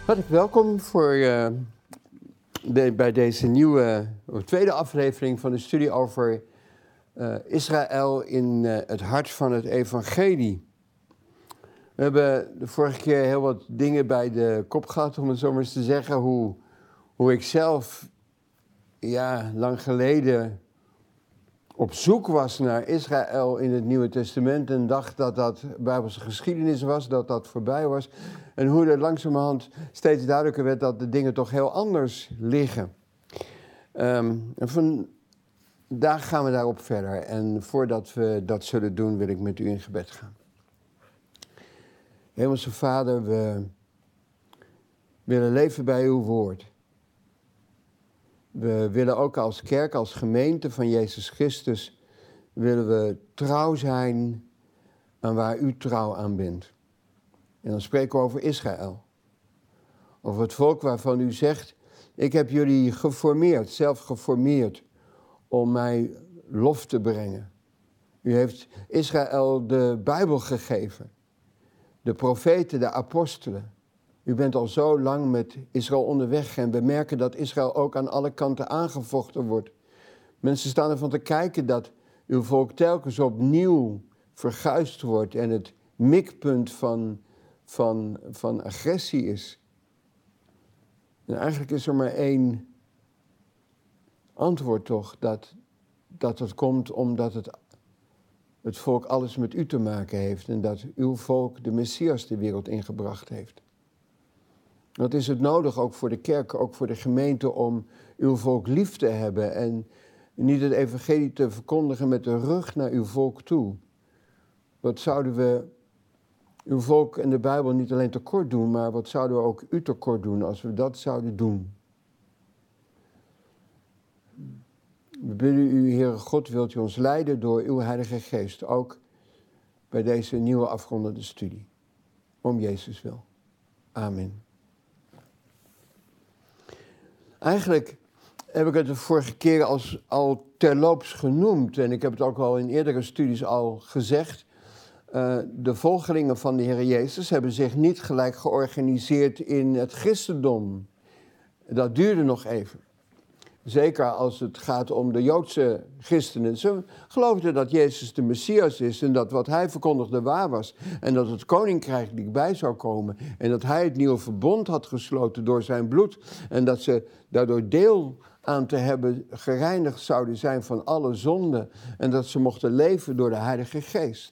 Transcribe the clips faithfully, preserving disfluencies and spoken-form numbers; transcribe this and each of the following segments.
Hartelijk welkom voor, uh, de, bij deze nieuwe, uh, tweede aflevering van de studie over uh, Israël in uh, het hart van het evangelie. We hebben de vorige keer heel wat dingen bij de kop gehad, om het zo maar eens te zeggen, hoe, hoe ik zelf ja, lang geleden op zoek was naar Israël in het Nieuwe Testament en dacht dat dat Bijbelse geschiedenis was, dat dat voorbij was. En hoe er langzamerhand steeds duidelijker werd dat de dingen toch heel anders liggen. Um, en vandaag gaan we daarop verder. En voordat we dat zullen doen, wil ik met u in gebed gaan. Hemelse Vader, we willen leven bij uw woord. We willen ook als kerk, als gemeente van Jezus Christus, willen we trouw zijn aan waar u trouw aan bent. En dan spreken we over Israël. Over het volk waarvan u zegt, ik heb jullie geformeerd, zelf geformeerd, om mij lof te brengen. U heeft Israël de Bijbel gegeven, de profeten, de apostelen. U bent al zo lang met Israël onderweg en we merken dat Israël ook aan alle kanten aangevochten wordt. Mensen staan ervan te kijken dat uw volk telkens opnieuw verguisd wordt en het mikpunt van, van, van agressie is. En eigenlijk is er maar één antwoord toch, dat, dat het komt omdat het, het volk alles met u te maken heeft en dat uw volk de Messias de wereld ingebracht heeft. Wat is het nodig, ook voor de kerk, ook voor de gemeente, om uw volk lief te hebben en niet het evangelie te verkondigen met de rug naar uw volk toe? Wat zouden we uw volk en de Bijbel niet alleen tekort doen, maar wat zouden we ook u tekort doen als we dat zouden doen? We bidden u, Heere God, wilt u ons leiden door uw Heilige Geest, ook bij deze nieuwe afrondende studie. Om Jezus wil. Amen. Eigenlijk heb ik het de vorige keer als, al terloops genoemd. En ik heb het ook al in eerdere studies al gezegd. Uh, de volgelingen van de Heer Jezus hebben zich niet gelijk georganiseerd in het christendom. Dat duurde nog even. Zeker als het gaat om de Joodse christenen. Ze geloofden dat Jezus de Messias is en dat wat hij verkondigde waar was. En dat het koninkrijk dichtbij zou komen. En dat hij het nieuwe verbond had gesloten door zijn bloed. En dat ze daardoor deel aan te hebben gereinigd zouden zijn van alle zonden. En dat ze mochten leven door de Heilige Geest.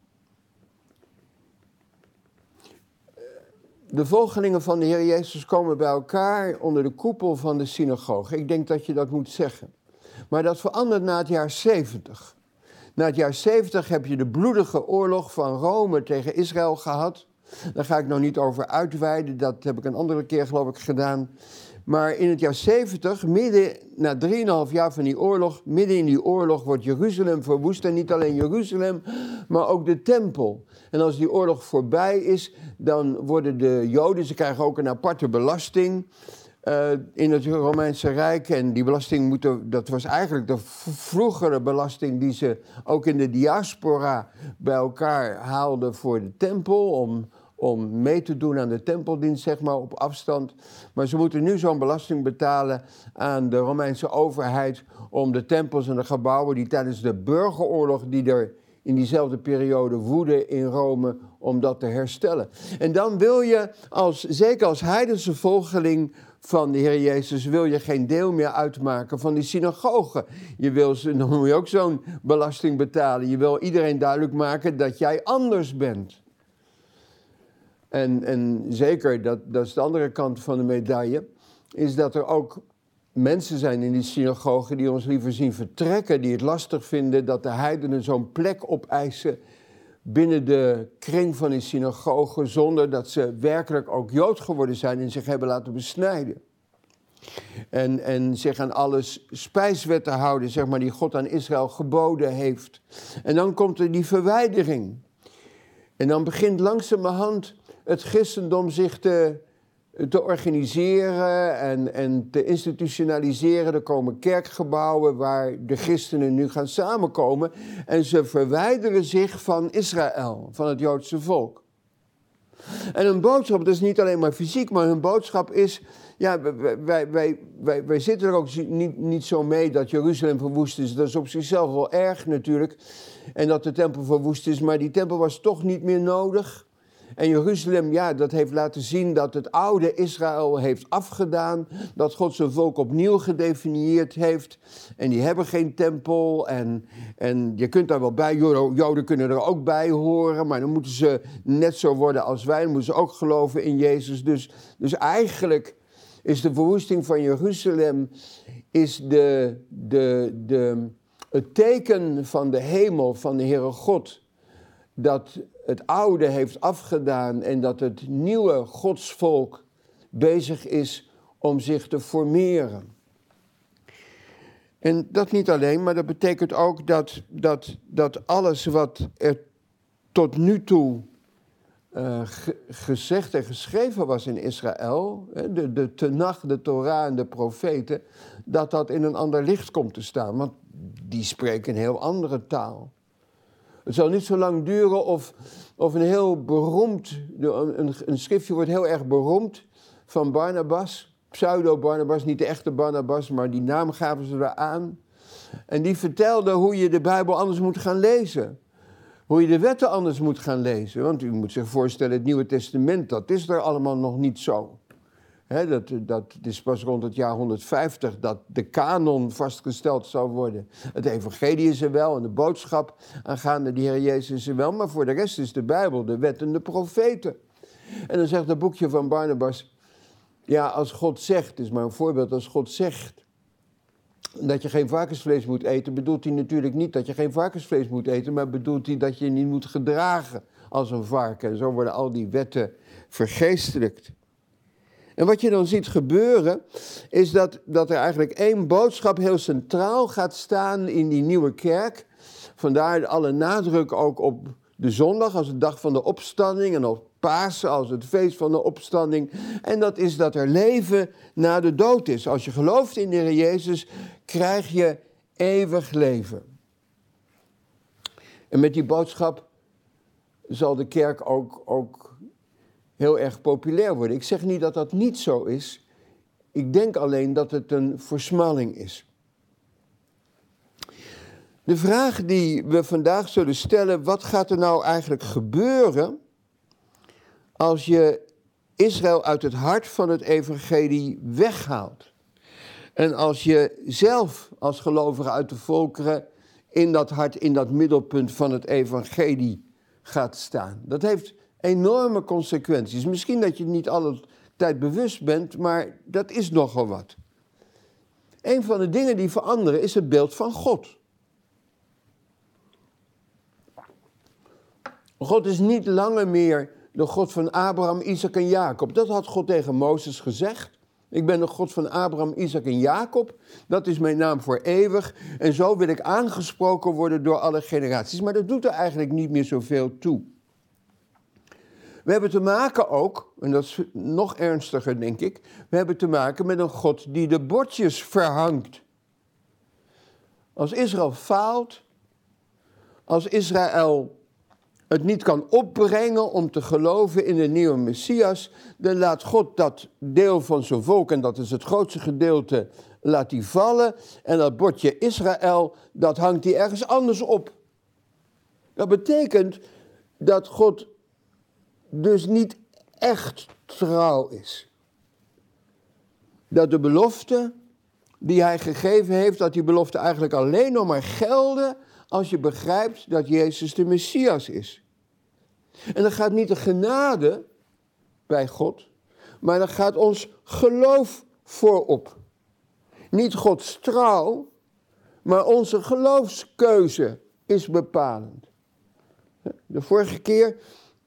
De volgelingen van de Heer Jezus komen bij elkaar onder de koepel van de synagoge. Ik denk dat je dat moet zeggen. Maar dat verandert na het jaar zeventig. Na het jaar zeventig heb je de bloedige oorlog van Rome tegen Israël gehad. Daar ga ik nog niet over uitweiden, dat heb ik een andere keer geloof ik gedaan. Maar in het jaar zeventig, midden na drieënhalf jaar van die oorlog, midden in die oorlog wordt Jeruzalem verwoest. En niet alleen Jeruzalem, maar ook de tempel. En als die oorlog voorbij is, dan worden de Joden, ze krijgen ook een aparte belasting uh, in het Romeinse Rijk. En die belasting, moeten, dat was eigenlijk de vroegere belasting die ze ook in de diaspora bij elkaar haalden voor de tempel, om... om mee te doen aan de tempeldienst, zeg maar, op afstand. Maar ze moeten nu zo'n belasting betalen aan de Romeinse overheid om de tempels en de gebouwen die tijdens de burgeroorlog die er in diezelfde periode woedde in Rome, om dat te herstellen. En dan wil je, als, zeker als heidense volgeling van de Heer Jezus, wil je geen deel meer uitmaken van die synagogen. Je wil, dan moet je ook zo'n belasting betalen. Je wil iedereen duidelijk maken dat jij anders bent. En, en zeker, dat, dat is de andere kant van de medaille, is dat er ook mensen zijn in die synagogen die ons liever zien vertrekken, die het lastig vinden dat de heidenen zo'n plek opeisen binnen de kring van die synagogen, zonder dat ze werkelijk ook Jood geworden zijn en zich hebben laten besnijden. En, en zich aan alle spijswetten houden, zeg maar, die God aan Israël geboden heeft. En dan komt er die verwijdering. En dan begint langzamerhand het christendom zich te, te organiseren en, en te institutionaliseren. Er komen kerkgebouwen waar de christenen nu gaan samenkomen. En ze verwijderen zich van Israël, van het Joodse volk. En hun boodschap, dat is niet alleen maar fysiek, maar hun boodschap is... Ja, wij, wij, wij, wij, wij zitten er ook niet, niet zo mee dat Jeruzalem verwoest is. Dat is op zichzelf wel erg natuurlijk. En dat de tempel verwoest is, maar die tempel was toch niet meer nodig. En Jeruzalem, ja, dat heeft laten zien dat het oude Israël heeft afgedaan. Dat God zijn volk opnieuw gedefinieerd heeft. En die hebben geen tempel. En, en je kunt daar wel bij, Joden kunnen er ook bij horen. Maar dan moeten ze net zo worden als wij. Dan moeten ze ook geloven in Jezus. Dus, dus eigenlijk is de verwoesting van Jeruzalem is de, de, de, het teken van de hemel, van de Heere God, dat het oude heeft afgedaan en dat het nieuwe godsvolk bezig is om zich te formeren. En dat niet alleen, maar dat betekent ook dat, dat, dat alles wat er tot nu toe uh, ge, gezegd en geschreven was in Israël, de, de Tenach, de Torah en de profeten, dat dat in een ander licht komt te staan. Want die spreken een heel andere taal. Het zal niet zo lang duren of, of een heel beroemd, een, een schriftje wordt heel erg beroemd van Barnabas, pseudo-Barnabas, niet de echte Barnabas, maar die naam gaven ze eraan. En die vertelde hoe je de Bijbel anders moet gaan lezen. Hoe je de wetten anders moet gaan lezen. Want u moet zich voorstellen, het Nieuwe Testament, dat is er allemaal nog niet zo. He, dat, dat is pas rond het jaar honderdvijftig dat de kanon vastgesteld zou worden. Het evangelie is er wel en de boodschap aangaande de Heer Jezus is er wel. Maar voor de rest is de Bijbel, de wet en de profeten. En dan zegt het boekje van Barnabas, ja, als God zegt, het is maar een voorbeeld, als God zegt dat je geen varkensvlees moet eten, bedoelt hij natuurlijk niet dat je geen varkensvlees moet eten, maar bedoelt hij dat je je niet moet gedragen als een varken. En zo worden al die wetten vergeestelijkt. En wat je dan ziet gebeuren, is dat, dat er eigenlijk één boodschap heel centraal gaat staan in die nieuwe kerk. Vandaar alle nadruk ook op de zondag als de dag van de opstanding en op Pasen als het feest van de opstanding. En dat is dat er leven na de dood is. Als je gelooft in de Heer Jezus, krijg je eeuwig leven. En met die boodschap zal de kerk ook... ook heel erg populair worden. Ik zeg niet dat dat niet zo is. Ik denk alleen dat het een versmalling is. De vraag die we vandaag zullen stellen, wat gaat er nou eigenlijk gebeuren als je Israël uit het hart van het evangelie weghaalt? En als je zelf als gelovige uit de volkeren in dat hart, in dat middelpunt van het evangelie gaat staan. Dat heeft enorme consequenties. Misschien dat je het niet altijd bewust bent, maar dat is nogal wat. Een van de dingen die veranderen is het beeld van God. God is niet langer meer de God van Abraham, Isaac en Jacob. Dat had God tegen Mozes gezegd. Ik ben de God van Abraham, Isaac en Jacob. Dat is mijn naam voor eeuwig. En zo wil ik aangesproken worden door alle generaties. Maar dat doet er eigenlijk niet meer zoveel toe. We hebben te maken ook, en dat is nog ernstiger denk ik, we hebben te maken met een God die de bordjes verhangt. Als Israël faalt, als Israël het niet kan opbrengen om te geloven in de nieuwe Messias, dan laat God dat deel van zijn volk, en dat is het grootste gedeelte, laat die vallen. En dat bordje Israël, dat hangt hij ergens anders op. Dat betekent dat God dus niet echt trouw is. Dat de belofte die hij gegeven heeft, dat die belofte eigenlijk alleen nog maar gelden als je begrijpt dat Jezus de Messias is. En dan gaat niet de genade bij God, maar dan gaat ons geloof voorop. Niet Gods trouw, maar onze geloofskeuze is bepalend. De vorige keer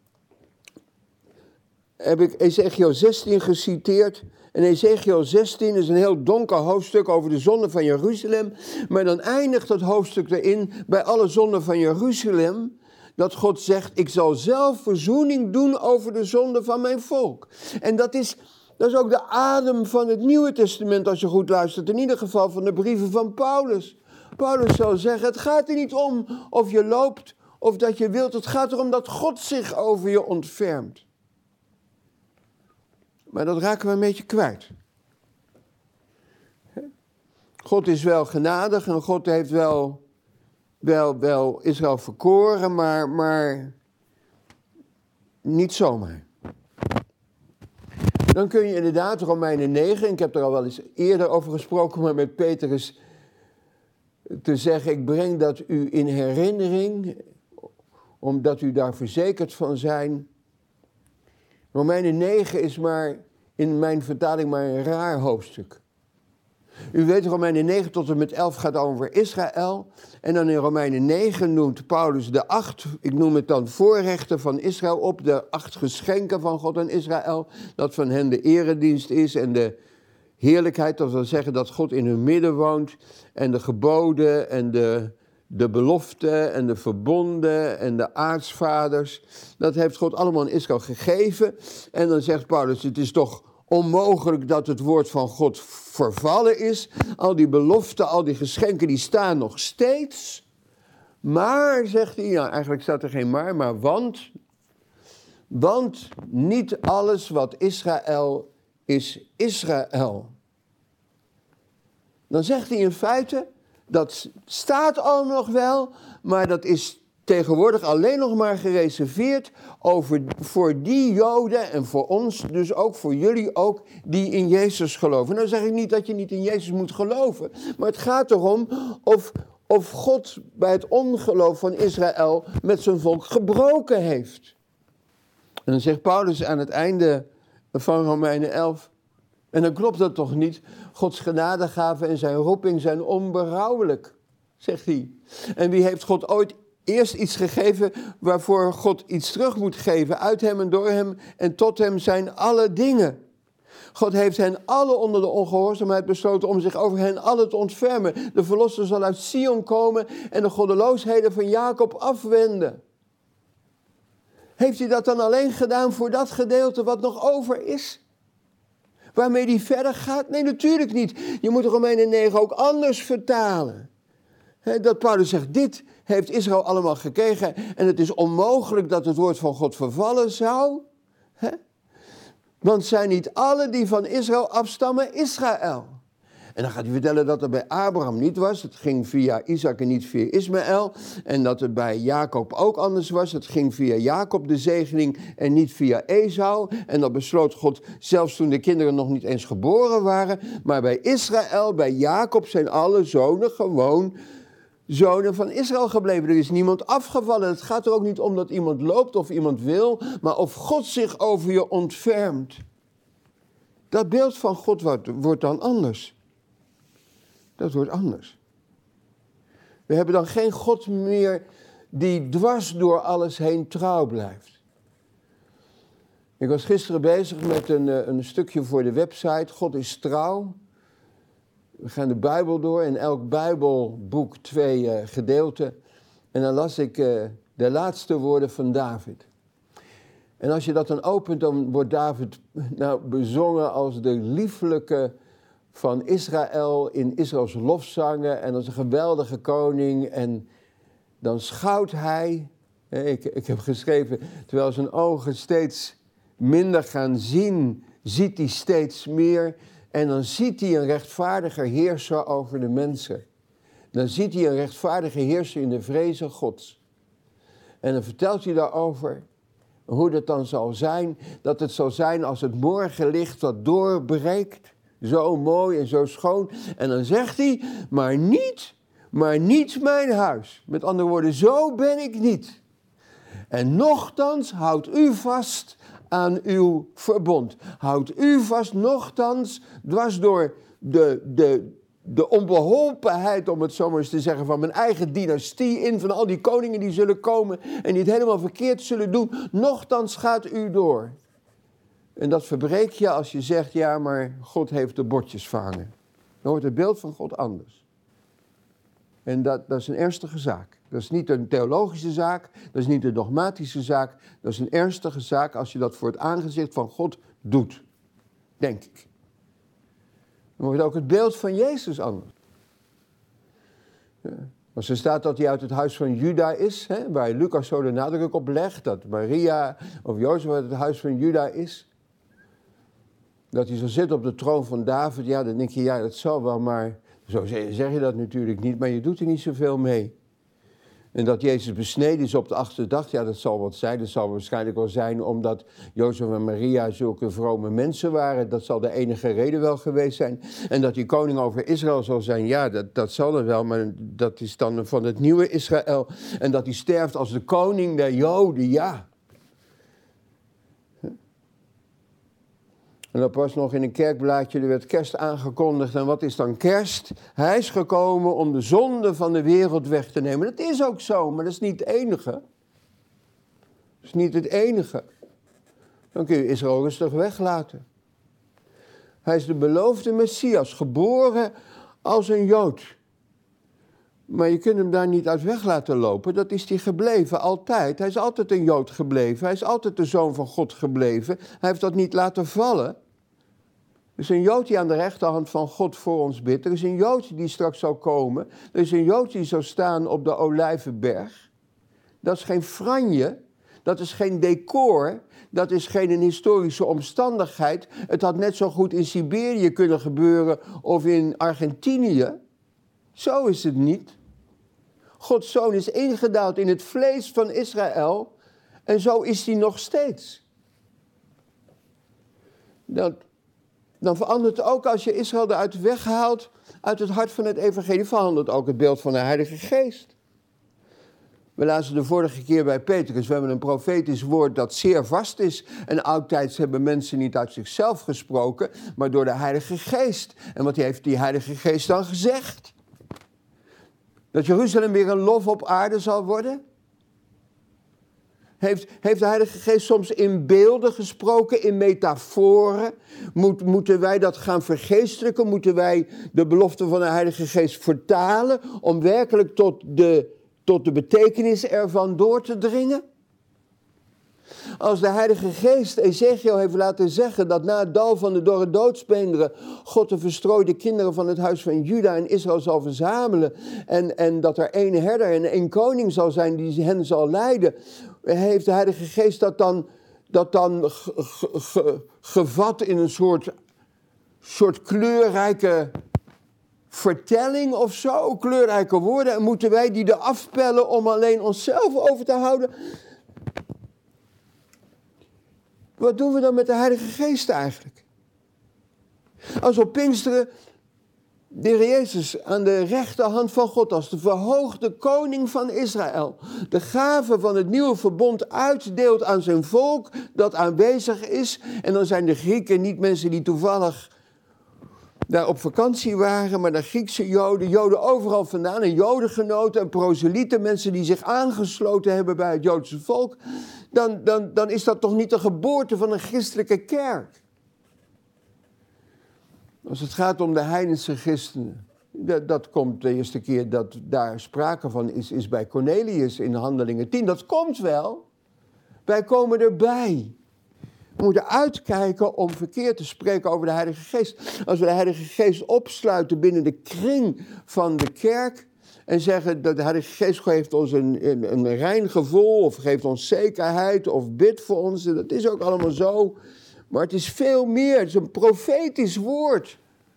heb ik Ezekiel zestien geciteerd. En Ezekiel zestien is een heel donker hoofdstuk over de zonde van Jeruzalem. Maar dan eindigt het hoofdstuk erin bij alle zonden van Jeruzalem. Dat God zegt, ik zal zelf verzoening doen over de zonde van mijn volk. En dat is, dat is ook de adem van het Nieuwe Testament, als je goed luistert. In ieder geval van de brieven van Paulus. Paulus zal zeggen, het gaat er niet om of je loopt of dat je wilt. Het gaat erom dat God zich over je ontfermt. Maar dat raken we een beetje kwijt. God is wel genadig en God heeft wel, wel, wel Israël verkoren, maar, maar niet zomaar. Dan kun je inderdaad Romeinen negen, ik heb er al wel eens eerder over gesproken, maar met Petrus te zeggen, ik breng dat u in herinnering, omdat u daar verzekerd van zijn. Romeinen negen is maar in mijn vertaling maar een raar hoofdstuk. U weet, Romeinen negen tot en met elf gaat over Israël. En dan in Romeinen negen noemt Paulus de acht, ik noem het dan voorrechten van Israël op. De acht geschenken van God aan Israël. Dat van hen de eredienst is en de heerlijkheid. Dat wil zeggen dat God in hun midden woont. En de geboden en de, de beloften en de verbonden en de aartsvaders. Dat heeft God allemaal aan Israël gegeven. En dan zegt Paulus, het is toch onmogelijk dat het woord van God vervallen is. Al die beloften, al die geschenken, die staan nog steeds. Maar, zegt hij, ja, eigenlijk staat er geen maar, maar want. Want niet alles wat Israël is Israël. Dan zegt hij in feite, dat staat al nog wel, maar dat is tegenwoordig alleen nog maar gereserveerd over, voor die Joden en voor ons, dus ook voor jullie ook, die in Jezus geloven. Nou zeg ik niet dat je niet in Jezus moet geloven, maar het gaat erom of, of God bij het ongeloof van Israël met zijn volk gebroken heeft. En dan zegt Paulus aan het einde van Romeinen elf, en dan klopt dat toch niet, Gods genadegaven en zijn roeping zijn onberouwelijk, zegt hij. En wie heeft God ooit eerst iets gegeven waarvoor God iets terug moet geven. Uit hem en door hem en tot hem zijn alle dingen. God heeft hen alle onder de ongehoorzaamheid besloten om zich over hen alle te ontfermen. De verlosser zal uit Sion komen en de goddeloosheden van Jacob afwenden. Heeft hij dat dan alleen gedaan voor dat gedeelte wat nog over is? Waarmee hij verder gaat? Nee, natuurlijk niet. Je moet Romeinen negen ook anders vertalen. He, dat Paulus zegt, dit heeft Israël allemaal gekregen en het is onmogelijk dat het woord van God vervallen zou. He? Want zijn niet alle die van Israël afstammen Israël? En dan gaat hij vertellen dat het bij Abraham niet was. Het ging via Isaac en niet via Ismaël. En dat het bij Jacob ook anders was. Het ging via Jacob de zegening en niet via Esau. En dat besloot God zelfs toen de kinderen nog niet eens geboren waren. Maar bij Israël, bij Jacob zijn alle zonen gewoon zonen van Israël gebleven. Er is niemand afgevallen. Het gaat er ook niet om dat iemand loopt of iemand wil, maar of God zich over je ontfermt. Dat beeld van God wordt, wordt dan anders. Dat wordt anders. We hebben dan geen God meer die dwars door alles heen trouw blijft. Ik was gisteren bezig met een, een stukje voor de website. God is trouw. We gaan de Bijbel door, in elk Bijbelboek twee uh, gedeelten. En dan las ik uh, de laatste woorden van David. En als je dat dan opent, dan wordt David nou, bezongen als de lieflijke van Israël in Israëls lofzangen en als een geweldige koning. En dan schouwt hij, ik, ik heb geschreven, terwijl zijn ogen steeds minder gaan zien, ziet hij steeds meer. En dan ziet hij een rechtvaardige heerser over de mensen. Dan ziet hij een rechtvaardige heerser in de vrezen Gods. En dan vertelt hij daarover hoe dat dan zal zijn. Dat het zal zijn als het morgenlicht dat doorbreekt. Zo mooi en zo schoon. En dan zegt hij, maar niet, maar niet mijn huis. Met andere woorden, zo ben ik niet. En nochtans houdt u vast aan uw verbond. Houdt u vast, nochtans, dwars door de, de, de onbeholpenheid, om het zo maar eens te zeggen, van mijn eigen dynastie in, van al die koningen die zullen komen en die het helemaal verkeerd zullen doen, nochtans gaat u door. En dat verbreek je als je zegt, ja, maar God heeft de bordjes vangen. Dan wordt het beeld van God anders. En dat, dat is een ernstige zaak. Dat is niet een theologische zaak, dat is niet een dogmatische zaak. Dat is een ernstige zaak als je dat voor het aangezicht van God doet. Denk ik. Dan wordt ook het beeld van Jezus anders. Ja. Als er staat dat hij uit het huis van Juda is, hè, waar Lucas zo de nadruk op legt, dat Maria of Jozef uit het huis van Juda is. Dat hij zal zitten op de troon van David, ja, dan denk je, ja, dat zal wel, maar zo zeg je dat natuurlijk niet, maar je doet er niet zoveel mee. En dat Jezus besneden is op de achtste dag, ja, dat zal wat zijn. Dat zal waarschijnlijk wel zijn omdat Jozef en Maria zulke vrome mensen waren. Dat zal de enige reden wel geweest zijn. En dat hij koning over Israël zal zijn, ja, dat, dat zal er wel, maar dat is dan van het nieuwe Israël. En dat hij sterft als de koning der Joden, ja. En dat was nog in een kerkblaadje, er werd kerst aangekondigd. En wat is dan kerst? Hij is gekomen om de zonde van de wereld weg te nemen. Dat is ook zo, maar dat is niet het enige. Dat is niet het enige. Dan kun je Israël rustig weglaten. Hij is de beloofde Messias, geboren als een Jood. Maar je kunt hem daar niet uit weg laten lopen. Dat is hij gebleven, altijd. Hij is altijd een Jood gebleven. Hij is altijd de Zoon van God gebleven. Hij heeft dat niet laten vallen. Er is een Jood die aan de rechterhand van God voor ons bidt. Er is een Jood die straks zal komen. Er is een Jood die zal staan op de Olijvenberg. Dat is geen franje. Dat is geen decor. Dat is geen een historische omstandigheid. Het had net zo goed in Siberië kunnen gebeuren of in Argentinië. Zo is het niet. Gods Zoon is ingedaald in het vlees van Israël en zo is hij nog steeds. Dat, dan verandert het ook als je Israël eruit weghaalt uit het hart van het evangelie, verandert ook het beeld van de Heilige Geest. We lazen de vorige keer bij Petrus, we hebben een profetisch woord dat zeer vast is. En oudtijds hebben mensen niet uit zichzelf gesproken, maar door de Heilige Geest. En wat heeft die Heilige Geest dan gezegd? Dat Jeruzalem weer een lof op aarde zal worden? Heeft, heeft de Heilige Geest soms in beelden gesproken, in metaforen? Moet, moeten wij dat gaan vergeestelijken? Moeten wij de belofte van de Heilige Geest vertalen om werkelijk tot de, tot de betekenis ervan door te dringen? Als de Heilige Geest Ezekiel heeft laten zeggen dat na het dal van de dorre doodsbeenderen God de verstrooide kinderen van het huis van Juda en Israël zal verzamelen en, en dat er één herder en één koning zal zijn die hen zal leiden, heeft de Heilige Geest dat dan, dat dan ge, ge, ge, gevat in een soort, soort kleurrijke vertelling of zo, kleurrijke woorden, en moeten wij die er afpellen om alleen onszelf over te houden? Wat doen we dan met de Heilige Geest eigenlijk? Als op Pinksteren de Heer Jezus aan de rechterhand van God als de verhoogde koning van Israël de gave van het nieuwe verbond uitdeelt aan zijn volk dat aanwezig is. En dan zijn de Grieken niet mensen die toevallig daar op vakantie waren, maar de Griekse Joden, Joden overal vandaan, en Jodengenoten en proselieten, mensen die zich aangesloten hebben bij het Joodse volk, dan, dan, dan is dat toch niet de geboorte van een christelijke kerk. Als het gaat om de heidense christenen, dat, dat komt de eerste keer dat daar sprake van is, is bij Cornelius in Handelingen tien. Dat komt wel. Wij komen erbij. We moeten uitkijken om verkeerd te spreken over de Heilige Geest. Als we de Heilige Geest opsluiten binnen de kring van de kerk en zeggen dat de Heilige Geest geeft ons een, een, een rein gevoel of geeft ons zekerheid of bidt voor ons. Dat is ook allemaal zo. Maar het is veel meer. Het is een profetisch woord.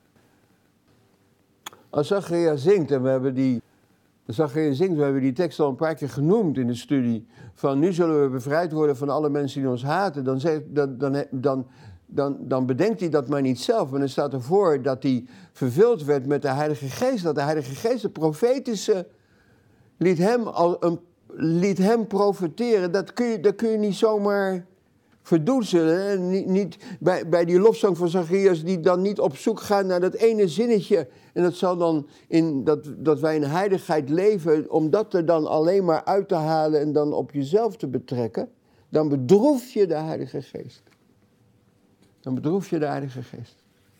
Als Zacharia zingt, en we hebben die, Zacharia zingt, we hebben die tekst al een paar keer genoemd in de studie, van nu zullen we bevrijd worden van alle mensen die ons haten, dan, zegt, dan, dan, dan, dan, dan bedenkt hij dat maar niet zelf. Maar dan staat ervoor dat hij vervuld werd met de Heilige Geest, dat de Heilige Geest, de profetische, liet hem, al een, liet hem profeteren. Dat kun je, dat kun je niet zomaar verdoezelen. Niet, niet, bij, bij die lofzang van Zacharias, die dan niet op zoek gaat naar dat ene zinnetje. En dat zal dan in dat, dat wij in heiligheid leven, om dat er dan alleen maar uit te halen en dan op jezelf te betrekken, dan bedroef je de Heilige Geest. Dan bedroef je de Heilige Geest.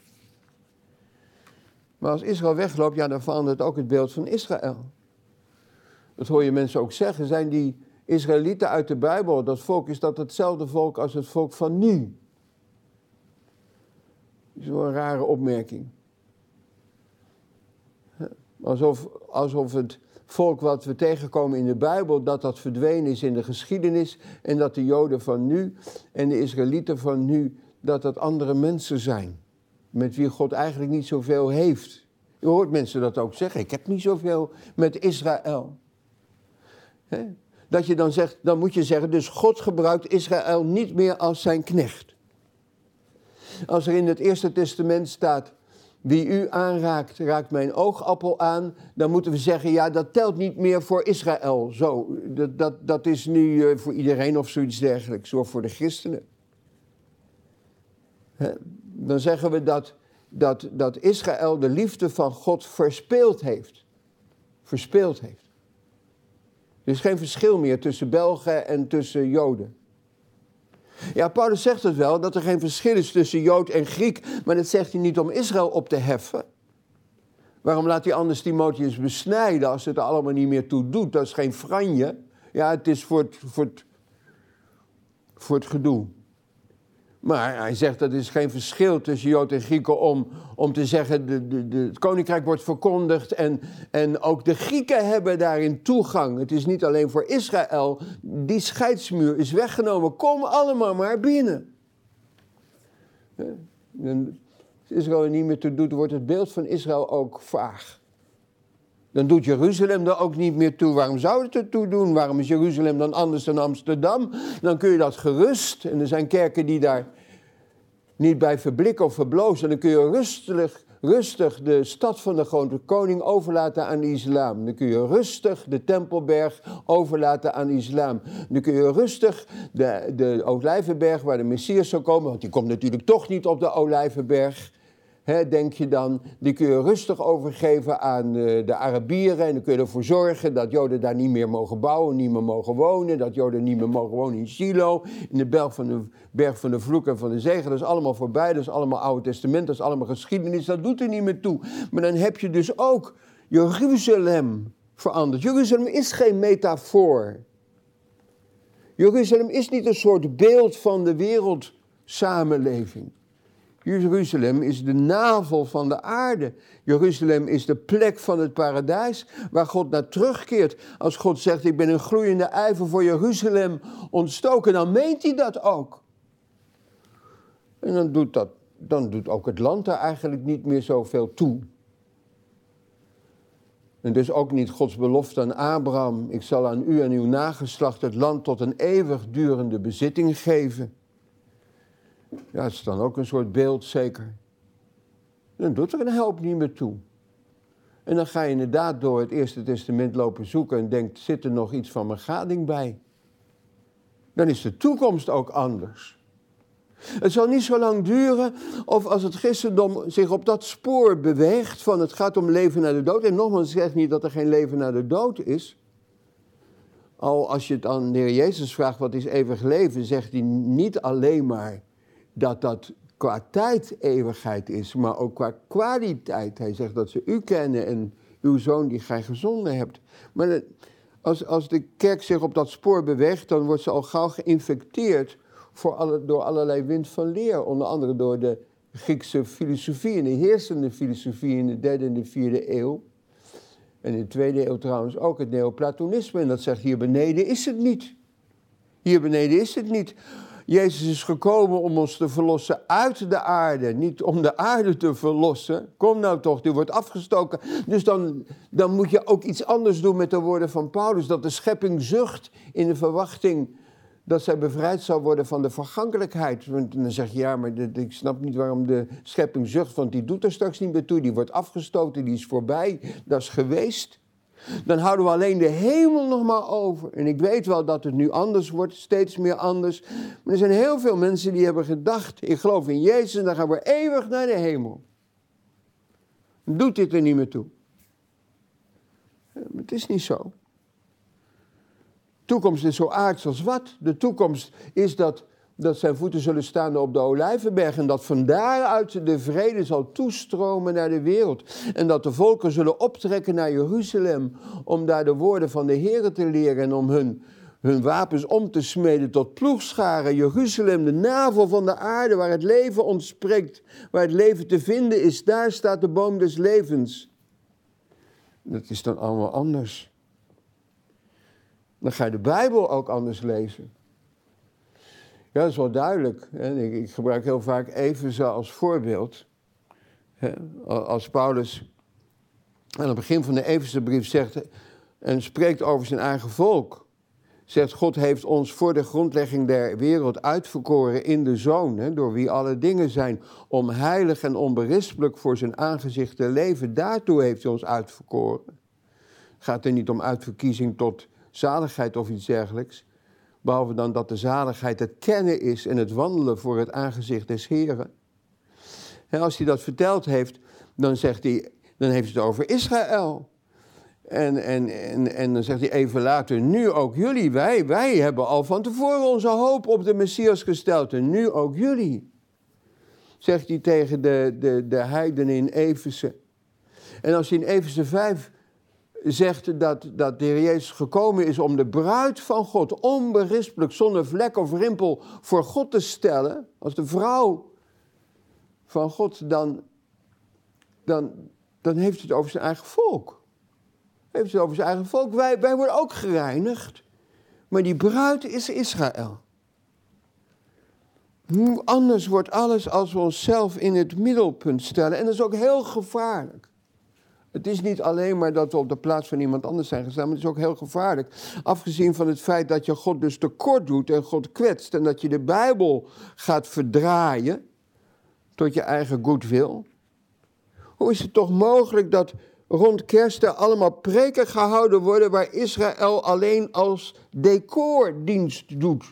Maar als Israël wegloopt, ja, dan verandert ook het beeld van Israël. Dat hoor je mensen ook zeggen, zijn die Israëlieten uit de Bijbel, dat volk, is dat hetzelfde volk als het volk van nu? Dat is wel een rare opmerking. Alsof, alsof het volk wat we tegenkomen in de Bijbel, dat dat verdwenen is in de geschiedenis en dat de Joden van nu en de Israëlieten van nu dat dat andere mensen zijn. Met wie God eigenlijk niet zoveel heeft. Je hoort mensen dat ook zeggen. Ik heb niet zoveel met Israël. He? Dat je dan zegt, dan moet je zeggen, dus God gebruikt Israël niet meer als zijn knecht. Als er in het Eerste Testament staat, wie u aanraakt, raakt mijn oogappel aan, dan moeten we zeggen, ja, dat telt niet meer voor Israël. Zo, dat, dat, dat is nu uh, voor iedereen of zoiets dergelijks, of voor de christenen. He? Dan zeggen we dat, dat, dat Israël de liefde van God verspeeld heeft. Verspeeld heeft. Er is geen verschil meer tussen Belgen en tussen Joden. Ja, Paulus zegt het wel, dat er geen verschil is tussen Jood en Griek, maar dat zegt hij niet om Israël op te heffen. Waarom laat hij anders Timotheus besnijden als het er allemaal niet meer toe doet? Dat is geen franje. Ja, het is voor het, voor het, voor het gedoe. Maar hij zegt dat er is geen verschil tussen Jood en Grieken om, om te zeggen, de, de, de, het koninkrijk wordt verkondigd en, en ook de Grieken hebben daarin toegang. Het is niet alleen voor Israël, die scheidsmuur is weggenomen. Kom allemaal maar binnen. En als Israël er niet meer toe doet, wordt het beeld van Israël ook vaag. Dan doet Jeruzalem er ook niet meer toe. Waarom zou het er toe doen? Waarom is Jeruzalem dan anders dan Amsterdam? Dan kun je dat gerust. En er zijn kerken die daar niet bij verblikken of verblozen. Dan kun je rustig, rustig de stad van de grote koning overlaten aan de islam. Dan kun je rustig de Tempelberg overlaten aan de islam. Dan kun je rustig de, de Olijvenberg waar de Messias zou komen. Want die komt natuurlijk toch niet op de Olijvenberg. He, denk je dan, die kun je rustig overgeven aan uh, de Arabieren. En dan kun je ervoor zorgen dat Joden daar niet meer mogen bouwen, niet meer mogen wonen. Dat Joden niet meer mogen wonen in Shiloh, in de berg van de, berg van de vloek en van de zegen. Dat is allemaal voorbij, dat is allemaal Oude Testament, dat is allemaal geschiedenis. Dat doet er niet meer toe. Maar dan heb je dus ook Jeruzalem veranderd. Jeruzalem is geen metafoor. Jeruzalem is niet een soort beeld van de wereldsamenleving. Jeruzalem is de navel van de aarde. Jeruzalem is de plek van het paradijs waar God naar terugkeert. Als God zegt, ik ben een gloeiende ijver voor Jeruzalem ontstoken, dan meent hij dat ook. En dan doet, dat, dan doet ook het land daar eigenlijk niet meer zoveel toe. En dus ook niet Gods belofte aan Abraham, ik zal aan u en uw nageslacht het land tot een eeuwigdurende bezitting geven. Ja, het is dan ook een soort beeld, zeker. Dan doet er een help niet meer toe. En dan ga je inderdaad door het Eerste Testament lopen zoeken en denkt, zit er nog iets van mijn gading bij? Dan is de toekomst ook anders. Het zal niet zo lang duren of als het christendom zich op dat spoor beweegt van het gaat om leven naar de dood. En nogmaals, ik zeg niet dat er geen leven naar de dood is. Al als je het aan de Heer Jezus vraagt, wat is eeuwig leven, zegt hij niet alleen maar dat dat qua tijd eeuwigheid is, maar ook qua kwaliteit. Hij zegt dat ze u kennen en uw zoon die gij gezonden hebt. Maar als, als de kerk zich op dat spoor beweegt, dan wordt ze al gauw geïnfecteerd voor alle, door allerlei wind van leer. Onder andere door de Griekse filosofie en de heersende filosofie in de derde en de vierde eeuw. En in de tweede eeuw trouwens ook het neoplatonisme. En dat zegt, hier beneden is het niet. Hier beneden is het niet. Jezus is gekomen om ons te verlossen uit de aarde, niet om de aarde te verlossen. Kom nou toch, die wordt afgestoken. Dus dan, dan moet je ook iets anders doen met de woorden van Paulus. Dat de schepping zucht in de verwachting dat zij bevrijd zal worden van de vergankelijkheid. Want dan zeg je, ja, maar de, de, ik snap niet waarom de schepping zucht, want die doet er straks niet meer toe. Die wordt afgestoten, die is voorbij, dat is geweest. Dan houden we alleen de hemel nog maar over. En ik weet wel dat het nu anders wordt, steeds meer anders. Maar er zijn heel veel mensen die hebben gedacht, ik geloof in Jezus en dan gaan we eeuwig naar de hemel. Doet dit er niet meer toe. Maar het is niet zo. De toekomst is zo aards als wat. De toekomst is dat, dat zijn voeten zullen staan op de Olijvenberg en dat van daaruit de vrede zal toestromen naar de wereld. En dat de volken zullen optrekken naar Jeruzalem om daar de woorden van de Heere te leren en om hun, hun wapens om te smeden tot ploegscharen. Jeruzalem, de navel van de aarde waar het leven ontspreekt, waar het leven te vinden is, daar staat de boom des levens. Dat is dan allemaal anders. Dan ga je de Bijbel ook anders lezen. Ja, dat is wel duidelijk. Hè. Ik, ik gebruik heel vaak Efeze als voorbeeld. Hè. Als Paulus aan het begin van de Efezebrief zegt en spreekt over zijn eigen volk. Zegt, God heeft ons voor de grondlegging der wereld uitverkoren in de Zoon, hè, door wie alle dingen zijn, om heilig en onberispelijk voor zijn aangezicht te leven. Daartoe heeft hij ons uitverkoren. Het gaat er niet om uitverkiezing tot zaligheid of iets dergelijks. Behalve dan dat de zaligheid het kennen is en het wandelen voor het aangezicht des Heren. En als hij dat verteld heeft, dan, zegt hij, dan heeft hij het over Israël. En, en, en, en dan zegt hij even later, nu ook jullie, wij, wij hebben al van tevoren onze hoop op de Messias gesteld. En nu ook jullie, zegt hij tegen de, de, de heidenen in Efeze. En als hij in Efeze vijf zegt dat, dat de Heer Jezus gekomen is om de bruid van God onberispelijk, zonder vlek of rimpel voor God te stellen, als de vrouw van God, dan, dan, dan heeft het over zijn eigen volk. Heeft het over zijn eigen volk. Wij, wij worden ook gereinigd, maar die bruid is Israël. Hoe anders wordt alles als we onszelf in het middelpunt stellen. En dat is ook heel gevaarlijk. Het is niet alleen maar dat we op de plaats van iemand anders zijn gestaan, maar het is ook heel gevaarlijk. Afgezien van het feit dat je God dus tekort doet en God kwetst en dat je de Bijbel gaat verdraaien tot je eigen goodwill. Hoe is het toch mogelijk dat rond kerst er allemaal preken gehouden worden waar Israël alleen als decordienst doet?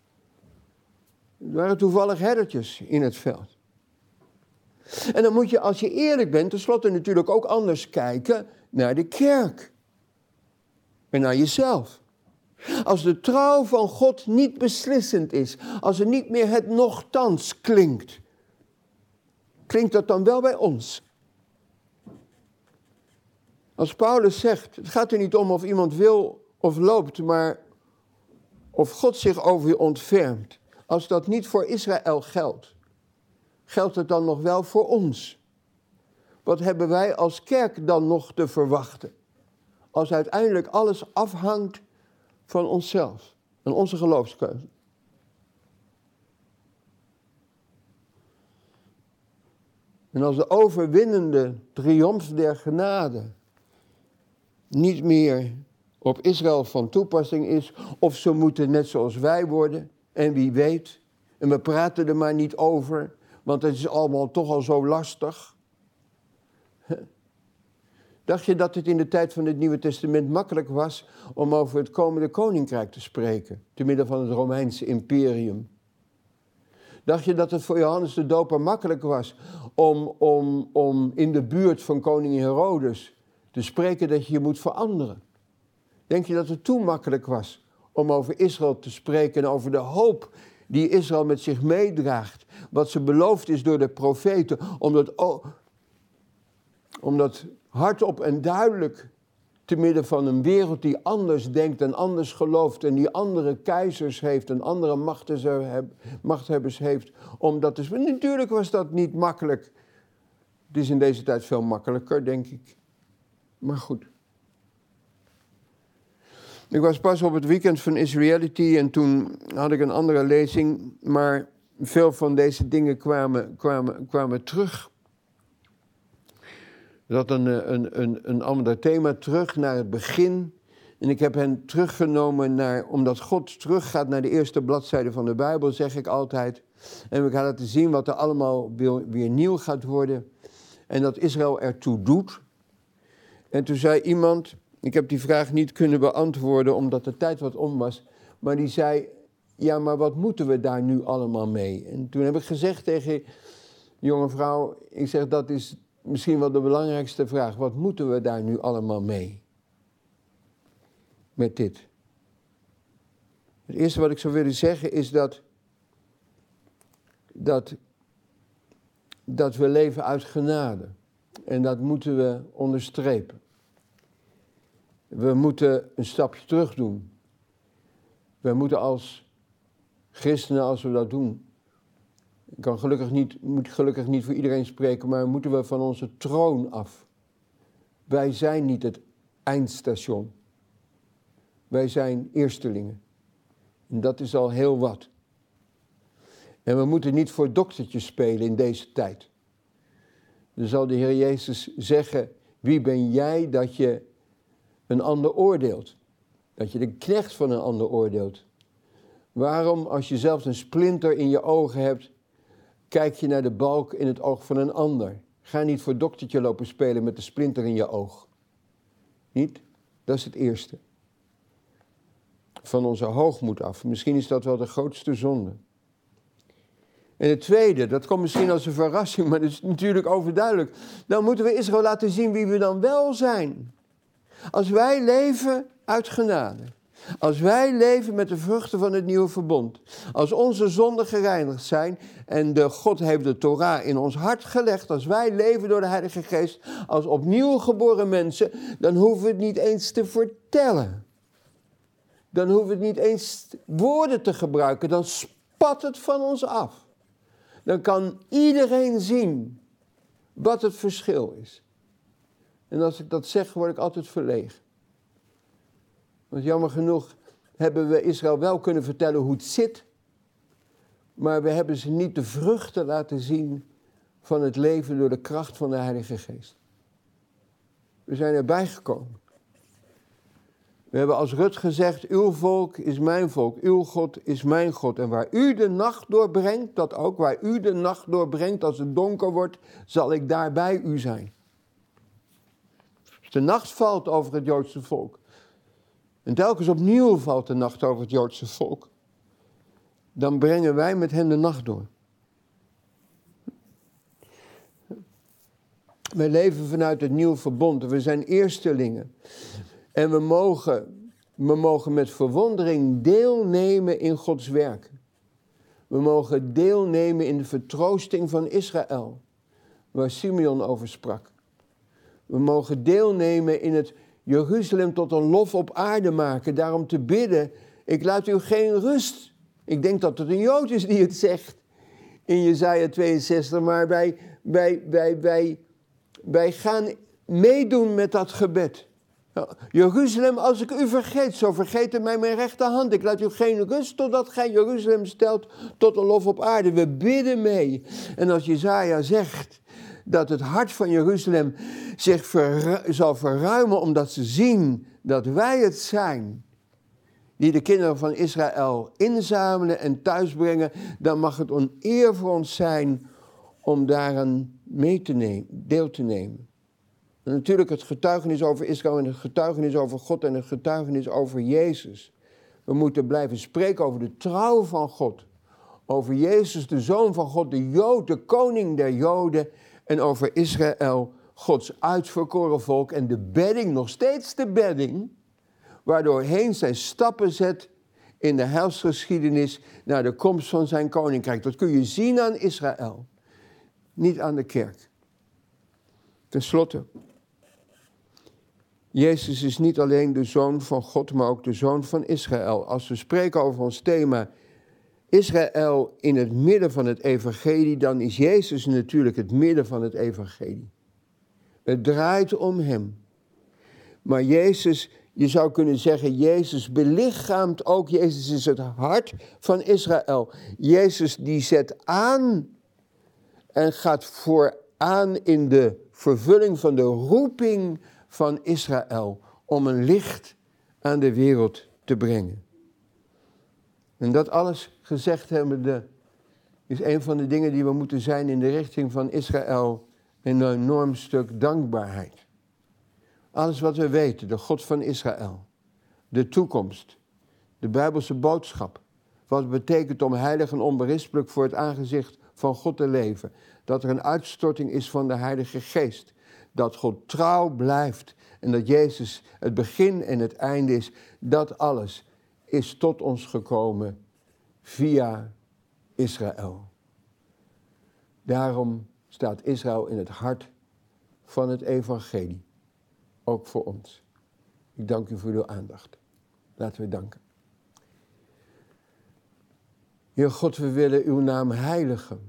Er waren toevallig herdertjes in het veld. En dan moet je, als je eerlijk bent, tenslotte natuurlijk ook anders kijken naar de kerk. En naar jezelf. Als de trouw van God niet beslissend is, als er niet meer het nochtans klinkt, klinkt dat dan wel bij ons? Als Paulus zegt, het gaat er niet om of iemand wil of loopt, maar of God zich over je ontfermt. Als dat niet voor Israël geldt, geldt het dan nog wel voor ons? Wat hebben wij als kerk dan nog te verwachten? Als uiteindelijk alles afhangt van onszelf en onze geloofskeuze. En als de overwinnende triomf der genade niet meer op Israël van toepassing is, of ze moeten net zoals wij worden, en wie weet, en we praten er maar niet over, want het is allemaal toch al zo lastig. Dacht je dat het in de tijd van het Nieuwe Testament makkelijk was om over het komende koninkrijk te spreken, te midden van het Romeinse imperium? Dacht je dat het voor Johannes de Doper makkelijk was om, om, om in de buurt van koning Herodes te spreken dat je je moet veranderen? Denk je dat het toen makkelijk was om over Israël te spreken en over de hoop die Israël met zich meedraagt, wat ze beloofd is door de profeten, om dat, oh, om dat hardop en duidelijk te midden van een wereld die anders denkt en anders gelooft en die andere keizers heeft en andere machthebbers heeft, omdat dus, natuurlijk was dat niet makkelijk. Het is in deze tijd veel makkelijker, denk ik. Maar goed. Ik was pas op het weekend van Israelity en toen had ik een andere lezing, maar veel van deze dingen kwamen, kwamen, kwamen terug. Er zat een, een, een, een ander thema terug naar het begin. En ik heb hen teruggenomen naar, omdat God teruggaat naar de eerste bladzijde van de Bijbel, zeg ik altijd. En we gaan laten zien wat er allemaal weer, weer nieuw gaat worden. En dat Israël ertoe doet. En toen zei iemand, ik heb die vraag niet kunnen beantwoorden omdat de tijd wat om was. Maar die zei, ja, maar wat moeten we daar nu allemaal mee? En toen heb ik gezegd tegen de jonge vrouw, ik zeg, dat is misschien wel de belangrijkste vraag. Wat moeten we daar nu allemaal mee? Met dit. Het eerste wat ik zou willen zeggen is dat, dat, dat we leven uit genade. En dat moeten we onderstrepen. We moeten een stapje terug doen. We moeten als christenen, als we dat doen, ik kan gelukkig niet, moet gelukkig niet voor iedereen spreken, maar moeten we van onze troon af. Wij zijn niet het eindstation. Wij zijn eerstelingen. En dat is al heel wat. En we moeten niet voor doktertje spelen in deze tijd. Dan zal de Heer Jezus zeggen, wie ben jij dat je een ander oordeelt? Dat je de knecht van een ander oordeelt. Waarom, als je zelfs een splinter in je ogen hebt, kijk je naar de balk in het oog van een ander? Ga niet voor doktertje lopen spelen met de splinter in je oog. Niet? Dat is het eerste. Van onze hoogmoed af. Misschien is dat wel de grootste zonde. En het tweede, dat komt misschien als een verrassing, maar dat is natuurlijk overduidelijk. Dan moeten we Israël laten zien wie we dan wel zijn. Als wij leven uit genade. Als wij leven met de vruchten van het nieuwe verbond. Als onze zonden gereinigd zijn en de God heeft de Torah in ons hart gelegd. Als wij leven door de Heilige Geest als opnieuw geboren mensen. Dan hoeven we het niet eens te vertellen. Dan hoeven we het niet eens woorden te gebruiken. Dan spat het van ons af. Dan kan iedereen zien wat het verschil is. En als ik dat zeg, word ik altijd verlegen. Want jammer genoeg hebben we Israël wel kunnen vertellen hoe het zit. Maar we hebben ze niet de vruchten laten zien van het leven door de kracht van de Heilige Geest. We zijn erbij gekomen. We hebben als Rut gezegd, uw volk is mijn volk, uw God is mijn God. En waar u de nacht doorbrengt, dat ook, waar u de nacht doorbrengt als het donker wordt, zal ik daar bij u zijn. Als de nacht valt over het Joodse volk, en telkens opnieuw valt de nacht over het Joodse volk, dan brengen wij met hen de nacht door. Wij leven vanuit het nieuwe verbond, we zijn eerstelingen. En we mogen, we mogen met verwondering deelnemen in Gods werken. We mogen deelnemen in de vertroosting van Israël, waar Simeon over sprak. We mogen deelnemen in het Jeruzalem tot een lof op aarde maken, daarom te bidden, ik laat u geen rust. Ik denk dat het een Jood is die het zegt in Jesaja tweeënzestig, maar wij, wij, wij, wij, wij gaan meedoen met dat gebed. Jeruzalem, als ik u vergeet, zo vergeten mij mijn rechterhand. Ik laat u geen rust totdat gij Jeruzalem stelt tot een lof op aarde. We bidden mee. En als Jesaja zegt dat het hart van Jeruzalem zich ver, zal verruimen omdat ze zien dat wij het zijn die de kinderen van Israël inzamelen en thuisbrengen, dan mag het een eer voor ons zijn om daaraan mee te nemen, deel te nemen. En natuurlijk het getuigenis over Israël en het getuigenis over God en het getuigenis over Jezus. We moeten blijven spreken over de trouw van God. Over Jezus, de Zoon van God, de Jood, de koning der Joden. En over Israël, Gods uitverkoren volk en de bedding, nog steeds de bedding, waardoorheen zijn stappen zet in de heilsgeschiedenis naar de komst van zijn koninkrijk. Dat kun je zien aan Israël, niet aan de kerk. Ten slotte, Jezus is niet alleen de Zoon van God, maar ook de Zoon van Israël. Als we spreken over ons thema Israël in het midden van het evangelie, dan is Jezus natuurlijk het midden van het evangelie. Het draait om hem. Maar Jezus, je zou kunnen zeggen, Jezus belichaamt ook, Jezus is het hart van Israël. Jezus die zet aan en gaat vooraan in de vervulling van de roeping van Israël om een licht aan de wereld te brengen. En dat alles gezegd hebbende is een van de dingen die we moeten zijn in de richting van Israël een enorm stuk dankbaarheid. Alles wat we weten, de God van Israël, de toekomst, de Bijbelse boodschap, wat het betekent om heilig en onberispelijk voor het aangezicht van God te leven, dat er een uitstorting is van de Heilige Geest, dat God trouw blijft en dat Jezus het begin en het einde is, dat alles is tot ons gekomen via Israël. Daarom staat Israël in het hart van het evangelie, ook voor ons. Ik dank u voor uw aandacht. Laten we danken. Heer God, we willen uw naam heiligen.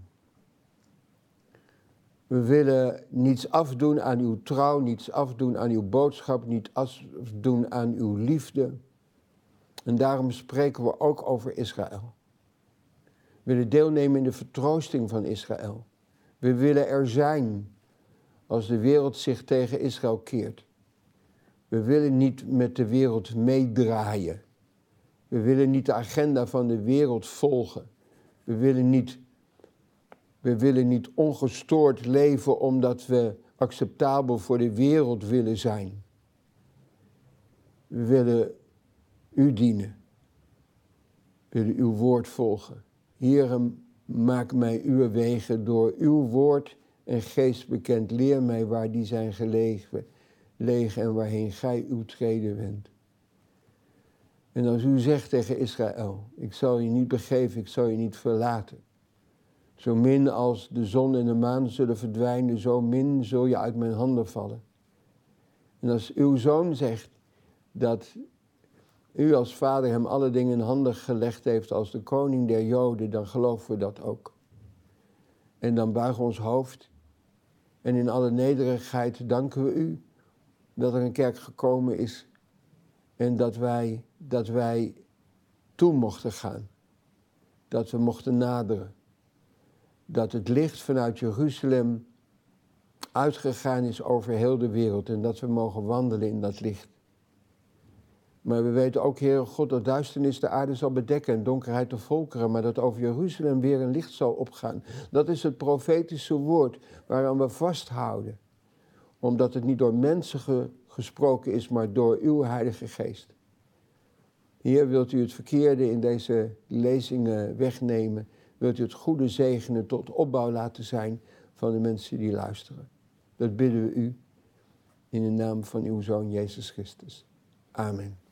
We willen niets afdoen aan uw trouw, niets afdoen aan uw boodschap, niets afdoen aan uw liefde. En daarom spreken we ook over Israël. We willen deelnemen in de vertroosting van Israël. We willen er zijn als de wereld zich tegen Israël keert. We willen niet met de wereld meedraaien. We willen niet de agenda van de wereld volgen. We willen niet, we willen niet ongestoord leven omdat we acceptabel voor de wereld willen zijn. We willen u dienen. We willen uw woord volgen. Heere, maak mij uw wegen door uw woord en geest bekend. Leer mij waar die zijn gelegen, leeg en waarheen gij uw treden wendt. En als u zegt tegen Israël, ik zal je niet begeven, ik zal je niet verlaten. Zo min als de zon en de maan zullen verdwijnen, zo min zul je uit mijn handen vallen. En als uw zoon zegt dat u als vader hem alle dingen in handen gelegd heeft als de koning der Joden, dan geloven we dat ook. En dan buigen we ons hoofd en in alle nederigheid danken we u dat er een kerk gekomen is en dat wij, dat wij toe mochten gaan. Dat we mochten naderen. Dat het licht vanuit Jeruzalem uitgegaan is over heel de wereld en dat we mogen wandelen in dat licht. Maar we weten ook, Heere God, dat duisternis de aarde zal bedekken en donkerheid de volkeren, maar dat over Jeruzalem weer een licht zal opgaan. Dat is het profetische woord waaraan we vasthouden. Omdat het niet door mensen ge- gesproken is, maar door uw Heilige Geest. Heer, wilt u het verkeerde in deze lezingen wegnemen? Wilt u het goede zegenen tot opbouw laten zijn van de mensen die luisteren? Dat bidden we u in de naam van uw Zoon Jezus Christus. Amen.